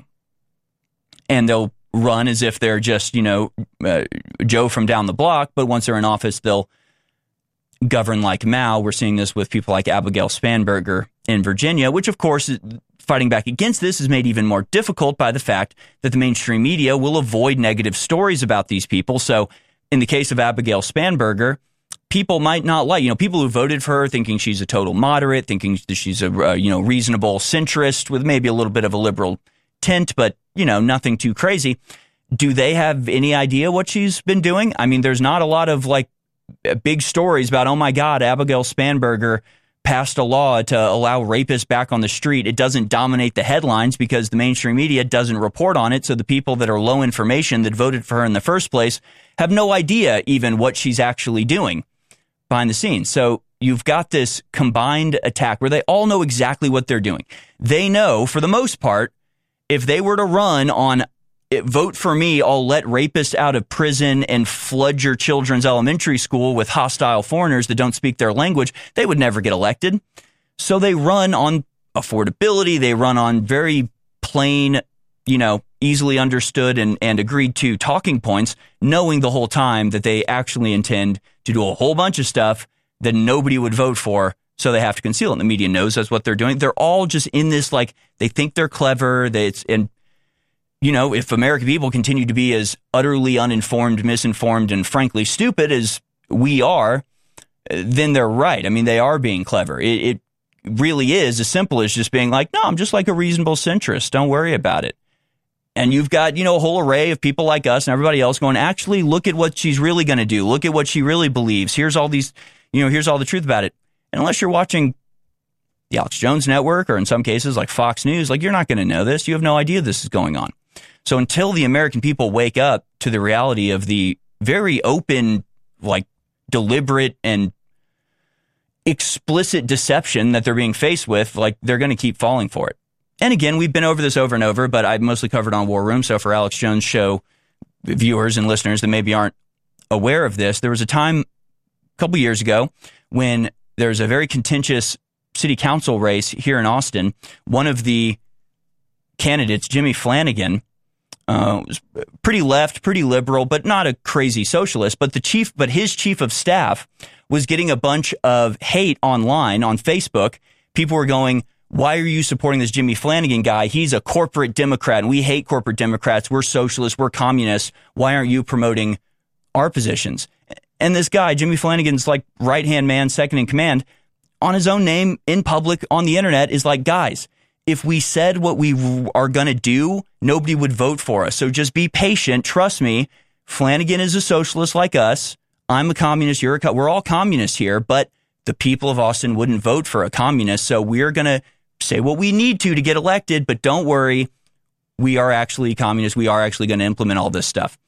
And they'll run as if they're just, you know, uh, Joe from down the block, but once they're in office, they'll govern like Mao. We're seeing this with people like Abigail Spanberger in Virginia, which, of course, fighting back against this is made even more difficult by the fact that the mainstream media will avoid negative stories about these people. So in the case of Abigail Spanberger, people might not like, you know, people who voted for her thinking she's a total moderate, thinking that she's a, uh, you know, reasonable centrist with maybe a little bit of a liberal tint, but, you know, nothing too crazy. Do they have any idea what she's been doing? I mean, there's not a lot of like big stories about, oh my God, Abigail Spanberger passed a law to allow rapists back on the street. It doesn't dominate the headlines because the mainstream media doesn't report on it. So the people that are low information that voted for her in the first place have no idea even what she's actually doing behind the scenes. So you've got this combined attack where they all know exactly what they're doing. They know, for the most part, if they were to run on vote for me, I'll let rapists out of prison and flood your children's elementary school with hostile foreigners that don't speak their language, they would never get elected. So they run on affordability. They run on very plain, you know, easily understood and, and agreed to talking points, knowing the whole time that they actually intend to do a whole bunch of stuff that nobody would vote for. So they have to conceal it. And the media knows that's what they're doing. They're all just in this, like, they think they're clever. They, it's, and, you know, if American people continue to be as utterly uninformed, misinformed, and frankly stupid as we are, then they're right. I mean, they are being clever. It, it really is as simple as just being like, no, I'm just like a reasonable centrist. Don't worry about it. And you've got, you know, a whole array of people like us and everybody else going, actually, look at what she's really going to do. Look at what she really believes. Here's all these, you know, here's all the truth about it. And unless you're watching the Alex Jones Network or in some cases like Fox News, like, you're not going to know this. You have no idea this is going on. So until the American people wake up to the reality of the very open, like, deliberate and explicit deception that they're being faced with, like they're going to keep falling for it. And again, we've been over this over and over, but I've mostly covered on War Room. So for Alex Jones Show viewers and listeners that maybe aren't aware of this, there was a time a couple years ago when there was a very contentious city council race here in Austin. One of the candidates, Jimmy Flanagan, uh, was pretty left, pretty liberal, but not a crazy socialist. But the chief, but his chief of staff was getting a bunch of hate online on Facebook. People were going, "Why are you supporting this Jimmy Flanagan guy? He's a corporate Democrat, and we hate corporate Democrats. We're socialists. We're communists. Why aren't you promoting our positions?" And this guy, Jimmy Flanagan's like right-hand man, second in command, on his own name in public on the internet is like, guys, if we said what we are going to do, nobody would vote for us. So just be patient. Trust me. Flanagan is a socialist like us. I'm a communist. You're a co- we're all communists here, but the people of Austin wouldn't vote for a communist. So we're going to say what we need to to get elected, but don't worry. We are actually communists. We are actually going to implement all this stuff.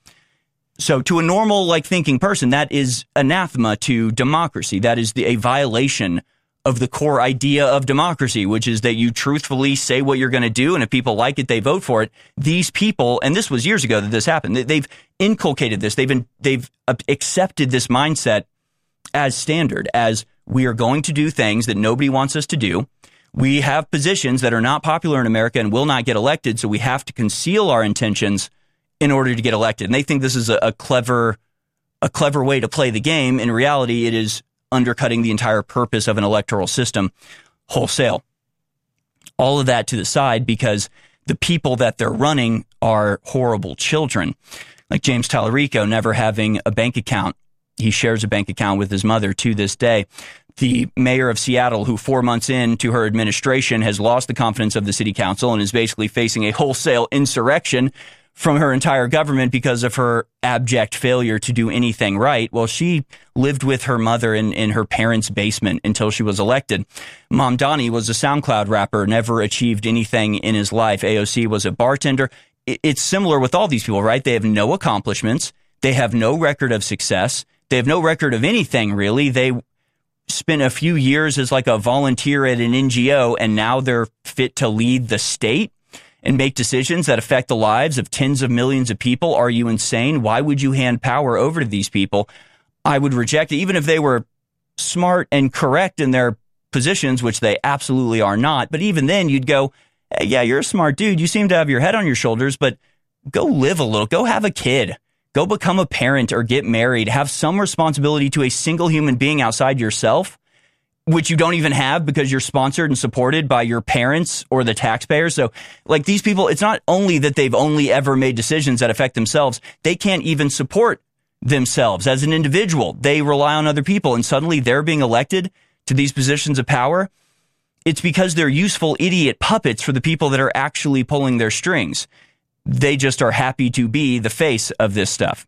So to a normal, like, thinking person, that is anathema to democracy. That is the, a violation of the core idea of democracy, which is that you truthfully say what you're going to do, and if people like it, they vote for it. These people, and this was years ago that this happened, they've inculcated this. They've been, they've accepted this mindset as standard, as we are going to do things that nobody wants us to do. We have positions that are not popular in America and will not get elected, so we have to conceal our intentions in order to get elected. And they think this is a, a clever, a clever way to play the game. In reality, it is undercutting the entire purpose of an electoral system wholesale. All of that to the side because the people that they're running are horrible children. Like James Tallarico never having a bank account. He shares a bank account with his mother to this day. The mayor of Seattle, who four months into her administration has lost the confidence of the city council and is basically facing a wholesale insurrection from her entire government because of her abject failure to do anything right. Well, she lived with her mother in, in her parents' basement until she was elected. Mom Donnie was a SoundCloud rapper, never achieved anything in his life. A O C was a bartender. It, it's similar with all these people, right? They have no accomplishments. They have no record of success. They have no record of anything, really. They spent a few years as like a volunteer at an N G O, and now they're fit to lead the state and make decisions that affect the lives of tens of millions of people. Are you insane? Why would you hand power over to these people? I would reject it, even if they were smart and correct in their positions, which they absolutely are not. But even then, you'd go, hey, yeah, you're a smart dude. You seem to have your head on your shoulders, but go live a little. Go have a kid. Go become a parent or get married. Have some responsibility to a single human being outside yourself, which you don't even have because you're sponsored and supported by your parents or the taxpayers. So, like, these people, it's not only that they've only ever made decisions that affect themselves, they can't even support themselves as an individual. They rely on other people, and suddenly they're being elected to these positions of power. It's because they're useful idiot puppets for the people that are actually pulling their strings. They just are happy to be the face of this stuff.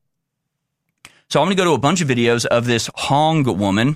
So I'm going to go to a bunch of videos of this Hong woman,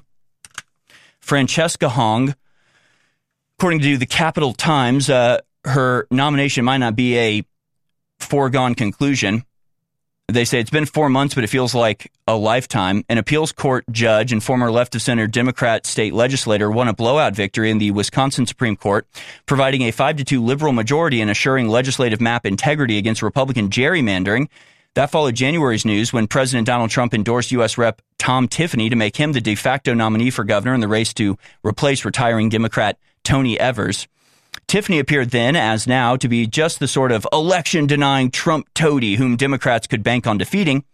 Francesca Hong. According to the Capital Times, uh, her nomination might not be a foregone conclusion. They say it's been four months, but it feels like a lifetime. An appeals court judge and former left-of-center Democrat state legislator won a blowout victory in the Wisconsin Supreme Court, providing a five to two liberal majority and assuring legislative map integrity against Republican gerrymandering. That followed January's news when President Donald Trump endorsed U S Representative Tom Tiffany to make him the de facto nominee for governor in the race to replace retiring Democrat Tony Evers. Tiffany appeared then, as now, to be just the sort of election-denying Trump toady whom Democrats could bank on defeating.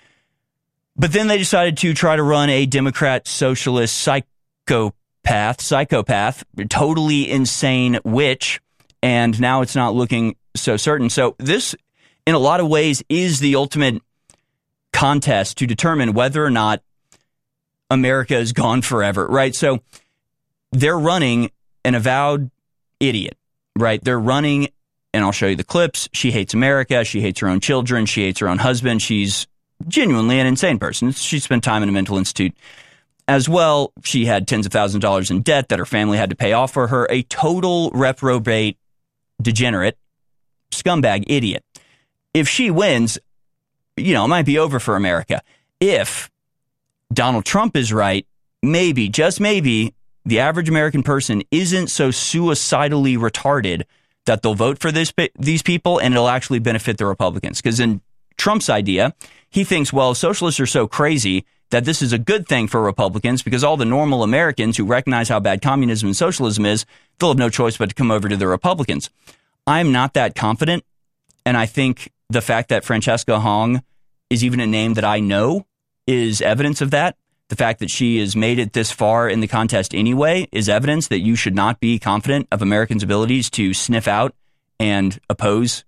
But then they decided to try to run a Democrat socialist psychopath, psychopath, totally insane witch, and now it's not looking so certain. So this, in a lot of ways, is the ultimate contest to determine whether or not America is gone forever, right? So they're running an avowed idiot, right? They're running, and I'll show you the clips. She hates America. She hates her own children. She hates her own husband. She's genuinely an insane person. She spent time in a mental institute as well. She had tens of thousands of dollars in debt that her family had to pay off for her. A total reprobate, degenerate, scumbag idiot. If she wins, you know, it might be over for America. If Donald Trump is right, maybe, just maybe, the average American person isn't so suicidally retarded that they'll vote for this these people and it'll actually benefit the Republicans. Because in Trump's idea, he thinks, well, socialists are so crazy that this is a good thing for Republicans because all the normal Americans who recognize how bad communism and socialism is, they'll have no choice but to come over to the Republicans. I'm not that confident, and I think the fact that Francesca Hong is even a name that I know is evidence of that. The fact that she has made it this far in the contest anyway is evidence that you should not be confident of Americans' abilities to sniff out and oppose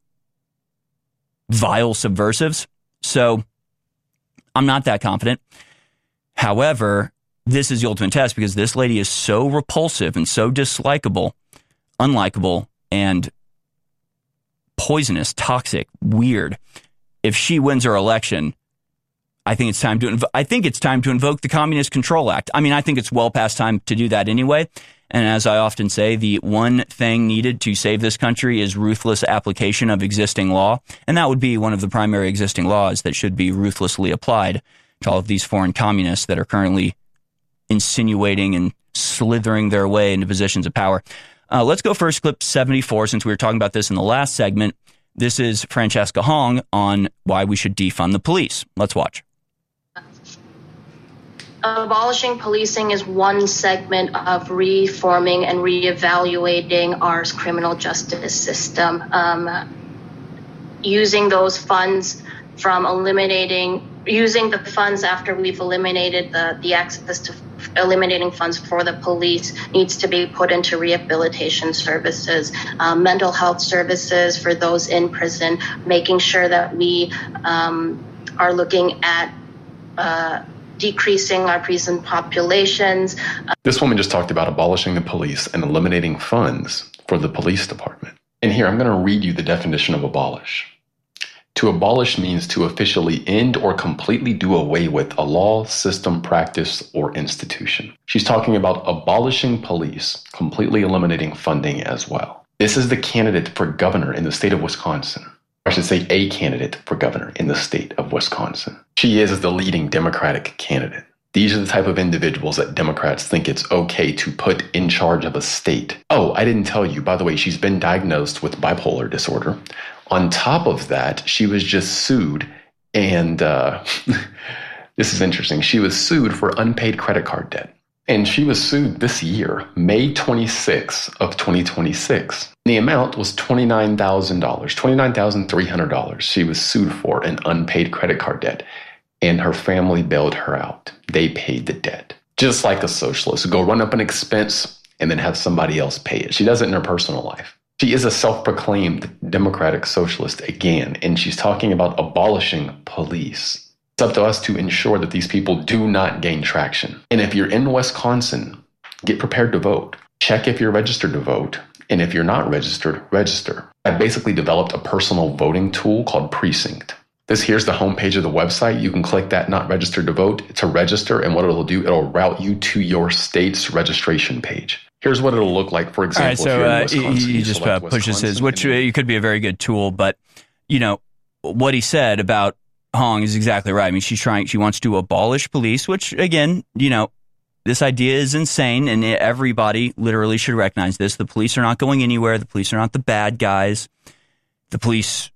vile subversives. So I'm not that confident. However, this is the ultimate test because this lady is so repulsive and so dislikable, unlikable, and poisonous, toxic, weird. If she wins her election, I think it's time to inv- I think it's time to invoke the Communist Control Act. I mean, I think it's well past time to do that anyway. And as I often say, the one thing needed to save this country is ruthless application of existing law. And that would be one of the primary existing laws that should be ruthlessly applied to all of these foreign communists that are currently insinuating and slithering their way into positions of power. Uh, let's go first, clip seventy-four, since we were talking about this in the last segment. This is Francesca Hong on why we should defund the police. Let's watch. Abolishing policing is one segment of reforming and reevaluating our criminal justice system. Um, using those funds from eliminating, using the funds after we've eliminated the, the access to eliminating funds for the police needs to be put into rehabilitation services, um, mental health services for those in prison, making sure that we um, are looking at uh, decreasing our prison populations. This woman just talked about abolishing the police and eliminating funds for the police department. And here, I'm going to read you the definition of abolish. To abolish means to officially end or completely do away with a law, system, practice, or institution. She's talking about abolishing police, completely eliminating funding as well. This is the candidate for governor in the state of Wisconsin. I should say a candidate for governor in the state of Wisconsin. She is the leading Democratic candidate. These are the type of individuals that Democrats think it's okay to put in charge of a state. Oh, I didn't tell you, by the way, she's been diagnosed with bipolar disorder. On top of that, she was just sued, and uh, this is interesting. She was sued for unpaid credit card debt. And she was sued this year, May twenty-sixth of twenty twenty-six. The amount was twenty-nine thousand dollars, twenty-nine thousand three hundred dollars she was sued for an unpaid credit card debt. And her family bailed her out. They paid the debt. Just like a socialist, go run up an expense and then have somebody else pay it. She does it in her personal life. She is a self-proclaimed democratic socialist again, and she's talking about abolishing police. It's up to us to ensure that these people do not gain traction. And if you're in Wisconsin, get prepared to vote. Check if you're registered to vote. And if you're not registered, register. I basically developed a personal voting tool called Precinct. This here's the homepage of the website. You can click that not registered to vote to register. And what it'll do, it'll route you to your state's registration page. Here's what it'll look like, for example. All right, so if you're in uh, he, he just uh, pushes his, which uh, could be a very good tool. But, you know, what he said about Hong is exactly right. I mean, she's trying, she wants to abolish police, which, again, you know, this idea is insane, and everybody literally should recognize this. The police are not going anywhere. The police are not the bad guys. The police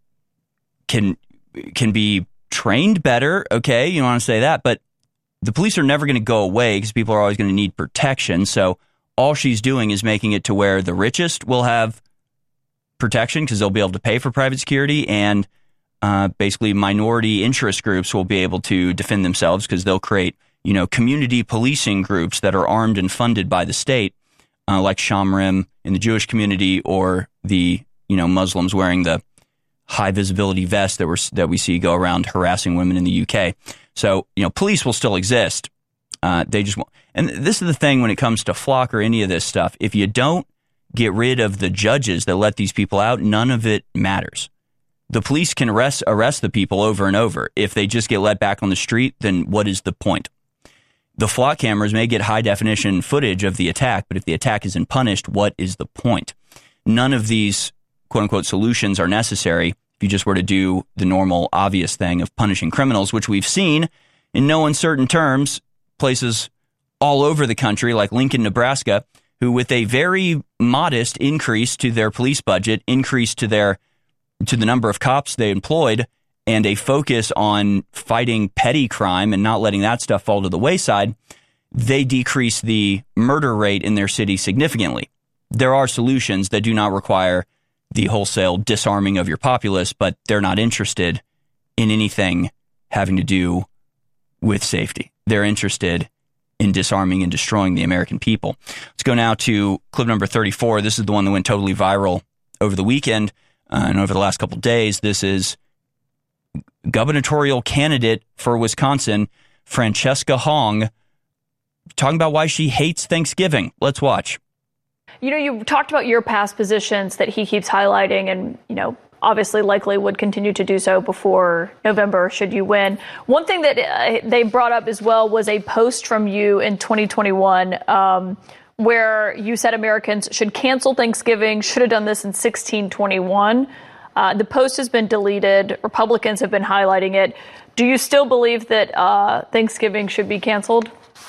can can be trained better, okay? You want to say that, but the police are never going to go away because people are always going to need protection. So all she's doing is making it to where the richest will have protection because they'll be able to pay for private security, and uh, basically minority interest groups will be able to defend themselves because they'll create, you know, community policing groups that are armed and funded by the state, uh, like Shamrim in the Jewish community, or the, you know, Muslims wearing the high visibility vests that we're, that we see go around harassing women in the U K. So, you know, police will still exist. Uh, they just won't. And this is the thing when it comes to Flock or any of this stuff. If you don't get rid of the judges that let these people out, none of it matters. The police can arrest, arrest the people over and over. If they just get let back on the street, then what is the point? The Flock cameras may get high definition footage of the attack, but if the attack isn't punished, what is the point? None of these quote unquote solutions are necessary if you just were to do the normal obvious thing of punishing criminals, which we've seen in no uncertain terms places all over the country, like Lincoln, Nebraska, who with a very modest increase to their police budget, increase to their to the number of cops they employed, and a focus on fighting petty crime and not letting that stuff fall to the wayside, they decrease the murder rate in their city significantly. There are solutions that do not require the wholesale disarming of your populace, but they're not interested in anything having to do with safety. They're interested in disarming and destroying the American people. Let's go now to clip number thirty-four. This is the one that went totally viral over the weekend uh, and over the last couple of days. This is gubernatorial candidate for Wisconsin, Francesca Hong, talking about why she hates Thanksgiving. Let's watch. You know, you talked about your past positions that he keeps highlighting and, you know, obviously likely would continue to do so before November should you win. One thing that uh, they brought up as well was a post from you in twenty twenty-one um, where you said Americans should cancel Thanksgiving, should have done this in sixteen twenty-one. Uh, the post has been deleted. Republicans have been highlighting it. Do you still believe that uh, Thanksgiving should be canceled?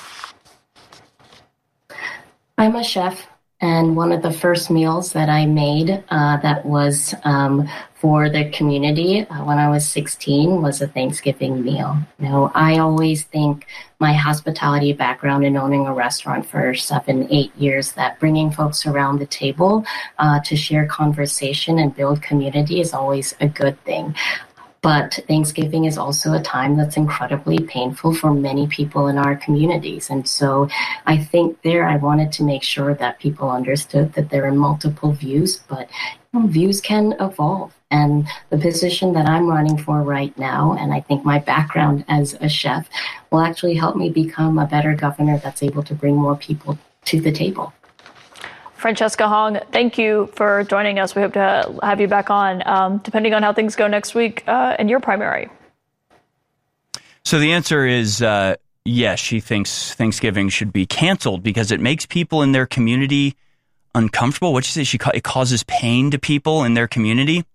I'm a chef. And one of the first meals that I made uh, that was um, for the community uh, when I was sixteen was a Thanksgiving meal. You know, I always think my hospitality background in owning a restaurant for seven, eight years, that bringing folks around the table uh, to share conversation and build community is always a good thing. But Thanksgiving is also a time that's incredibly painful for many people in our communities. And so I think there I wanted to make sure that people understood that there are multiple views, but you know, views can evolve. And the position that I'm running for right now, and I think my background as a chef, will actually help me become a better governor that's able to bring more people to the table. Francesca Hong, thank you for joining us. We hope to have you back on, um, depending on how things go next week uh, in your primary. So the answer is uh, yes, she thinks Thanksgiving should be canceled because it makes people in their community uncomfortable. What did you say? She ca- it causes pain to people in their community.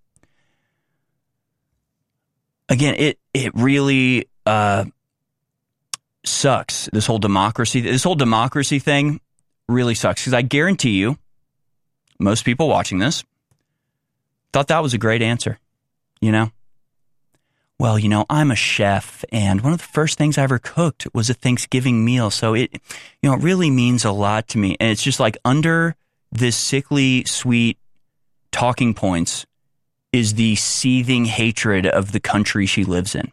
Again, it it really uh, sucks. This whole democracy, this whole democracy thing. Really sucks because I guarantee you most people watching this thought that was a great answer. You know, well, you know, I'm a chef and one of the first things I ever cooked was a Thanksgiving meal. So it, you know, it really means a lot to me. And it's just like under this sickly, sweet talking points is the seething hatred of the country she lives in.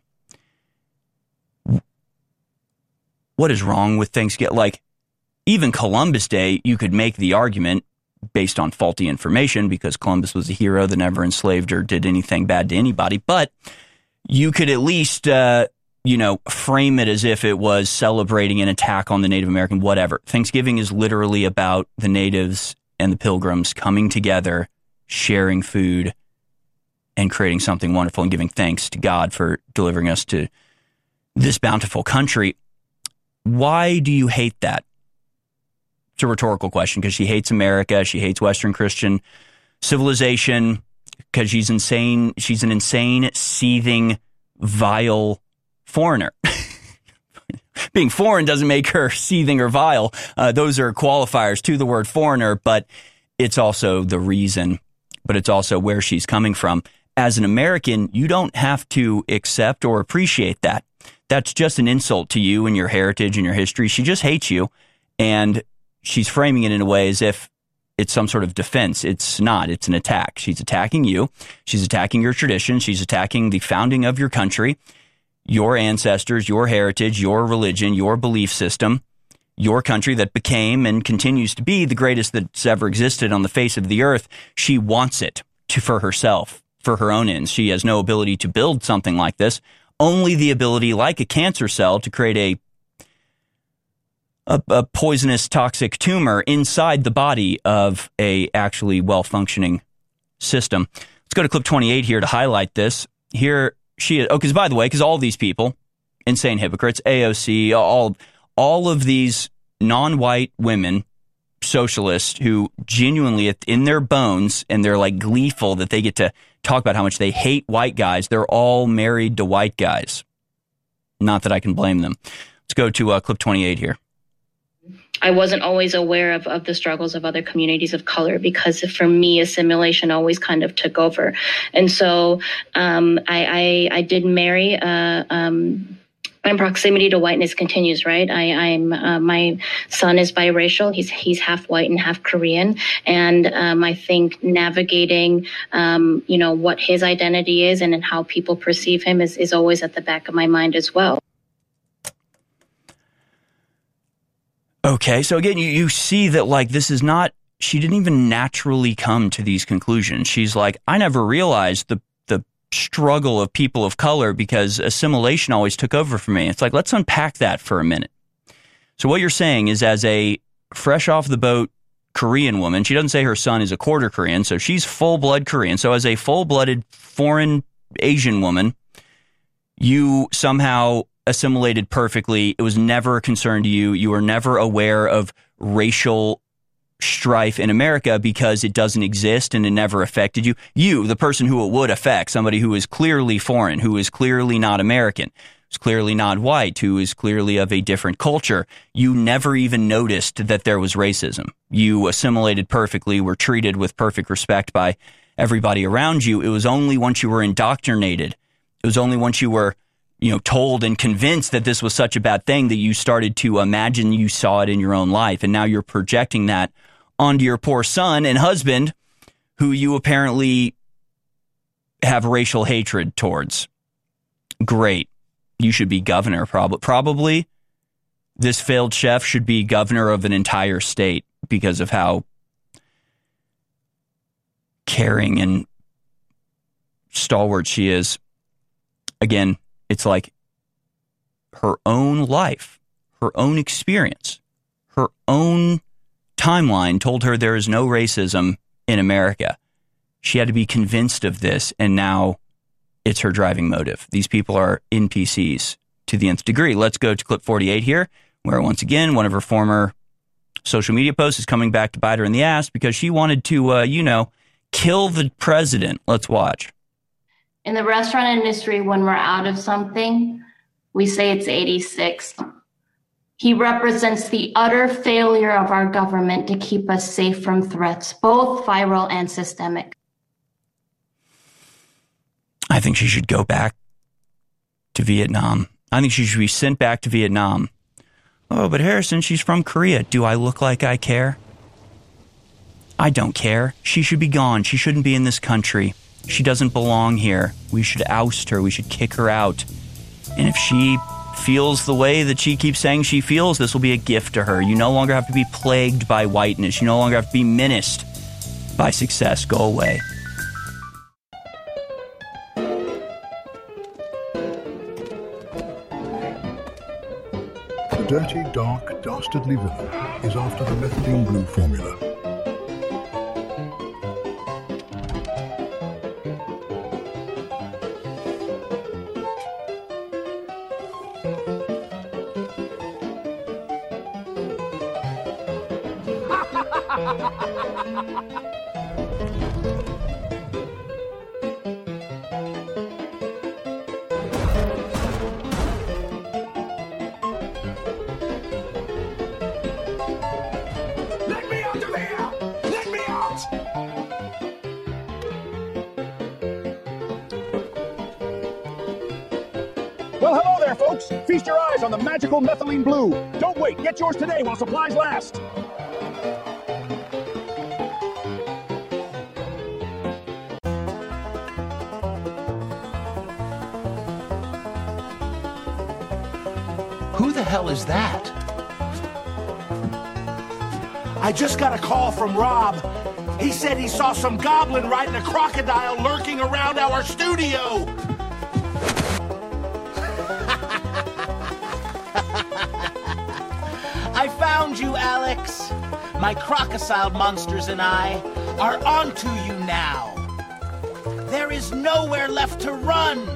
What is wrong with Thanksgiving? Like, even Columbus Day, you could make the argument based on faulty information because Columbus was a hero that never enslaved or did anything bad to anybody. But you could at least, uh, you know, frame it as if it was celebrating an attack on the Native American, whatever. Thanksgiving is literally about the natives and the pilgrims coming together, sharing food, and creating something wonderful and giving thanks to God for delivering us to this bountiful country. Why do you hate that? It's a rhetorical question because she hates America. She hates Western Christian civilization because she's insane. She's an insane, seething, vile foreigner. Being foreign doesn't make her seething or vile. Uh, those are qualifiers to the word foreigner, but it's also the reason, but it's also where she's coming from. As an American, you don't have to accept or appreciate that. That's just an insult to you and your heritage and your history. She just hates you, and she's framing it in a way as if it's some sort of defense. It's not. It's an attack. She's attacking you. She's attacking your tradition. She's attacking the founding of your country, your ancestors, your heritage, your religion, your belief system, your country that became and continues to be the greatest that's ever existed on the face of the earth. She wants it to for herself, for her own ends. She has no ability to build something like this, only the ability, like a cancer cell, to create a A, a poisonous, toxic tumor inside the body of a actually well-functioning system. Let's go to clip twenty-eight here to highlight this. Here she is. Oh, because by the way, because all these people, insane hypocrites, A O C, all, all of these non-white women, socialists who genuinely in their bones, and they're like gleeful that they get to talk about how much they hate white guys. They're all married to white guys. Not that I can blame them. Let's go to uh, clip twenty-eight here. I wasn't always aware of, of the struggles of other communities of color, because for me, assimilation always kind of took over. And so um, I, I, I did marry. Uh, um, and proximity to whiteness continues, right? I, I'm uh, my son is biracial. He's he's half white and half Korean, and um, I think navigating, um, you know, what his identity is and, and how people perceive him is is always at the back of my mind as well. Okay, so again, you, you see that, like, this is not, she didn't even naturally come to these conclusions. She's like, I never realized the the struggle of people of color because assimilation always took over for me. It's like, let's unpack that for a minute. So what you're saying is, as a fresh off the boat Korean woman, she doesn't say her son is a quarter Korean, so she's full-blood Korean. So as a full-blooded foreign Asian woman, you somehow assimilated perfectly. It was never a concern to you. You were never aware of racial strife in America because it doesn't exist and it never affected you. You, the person who it would affect, somebody who is clearly foreign, who is clearly not American, who's clearly not white, who is clearly of a different culture, you never even noticed that there was racism. You assimilated perfectly, were treated with perfect respect by everybody around you. It was only once you were indoctrinated, it was only once you were you know, told and convinced that this was such a bad thing that you started to imagine you saw it in your own life. And now you're projecting that onto your poor son and husband, who you apparently have racial hatred towards. Great. You should be governor, prob- probably. This failed chef should be governor of an entire state because of how caring and stalwart she is. Again, it's like her own life, her own experience, her own timeline told her there is no racism in America. She had to be convinced of this, and now it's her driving motive. These people are N P Cs to the nth degree. Let's go to clip forty-eight here, where once again, one of her former social media posts is coming back to bite her in the ass because she wanted to, uh, you know, kill the president. Let's watch. In the restaurant industry, when we're out of something, we say it's eighty-six. He represents the utter failure of our government to keep us safe from threats, both viral and systemic. I think she should go back to Vietnam. I think she should be sent back to Vietnam. Oh, but Harrison, she's from Korea. Do I look like I care? I don't care. She should be gone. She shouldn't be in this country. She doesn't belong here. We should oust her. We should kick her out. And if she feels the way that she keeps saying she feels, this will be a gift to her. You no longer have to be plagued by whiteness. You no longer have to be menaced by success. Go away. The dirty, dark, dastardly villain is after the methylene blue formula. Let me out of here! Let me out! Well, hello there, folks. Feast your eyes on the magical methylene blue. Don't wait. Get yours today while supplies last. Who the hell is that? I just got a call from Rob. He said he saw some goblin riding a crocodile lurking around our studio. I found you, Alex. My crocodile monsters and I are onto you now. There is nowhere left to run.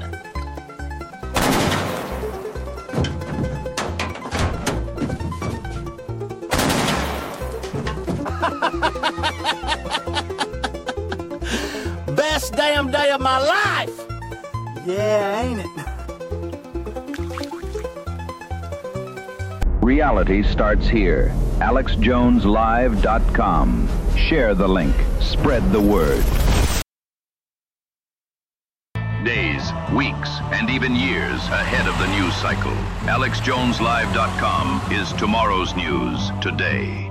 Best damn day of my life. Yeah, ain't it? Reality starts here. Alex Jones Live dot com. Share the link. Spread the word. Days, weeks, and even years ahead of the news cycle. Alex Jones Live dot com is tomorrow's news today.